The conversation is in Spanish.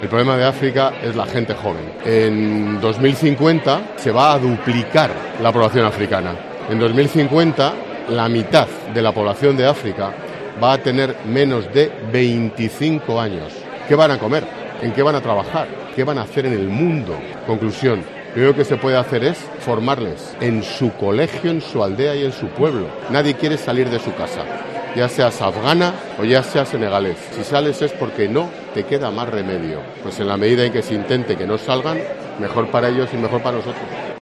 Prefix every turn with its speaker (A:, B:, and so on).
A: El problema de África es la gente joven. En 2050 se va a duplicar la población africana. En 2050 la mitad de la población de África va a tener menos de 25 años. ¿Qué van a comer? ¿En qué van a trabajar? ¿Qué van a hacer en el mundo? Conclusión, lo primero que se puede hacer es formarles en su colegio, en su aldea y en su pueblo. Nadie quiere salir de su casa, ya seas afgana o ya seas senegalés. Si sales es porque no te queda más remedio. Pues en la medida en que se intente que no salgan, mejor para ellos y mejor para nosotros.